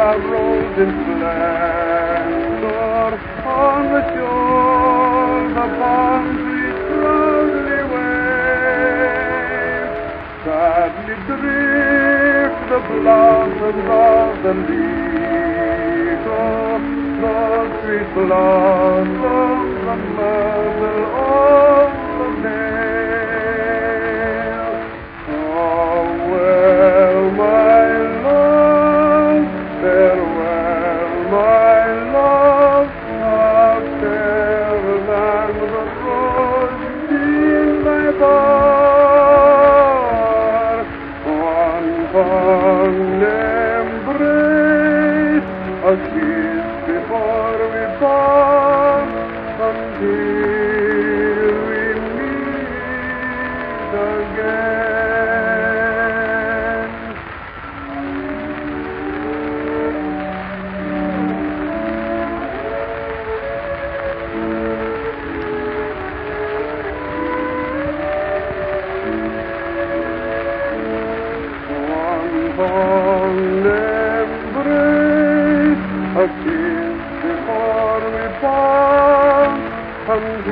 rose in splendor on the shore, the palm trees proudly wave. Sadly drift the blossoms of the meadow, the sweet blossoms, the myrtle of the vale. Farewell, my love, farewell, my love, how fair than the rose in thy bower. One fond embrace, a kiss before we part, until we meet again. One fond embrace, a kiss before we part, until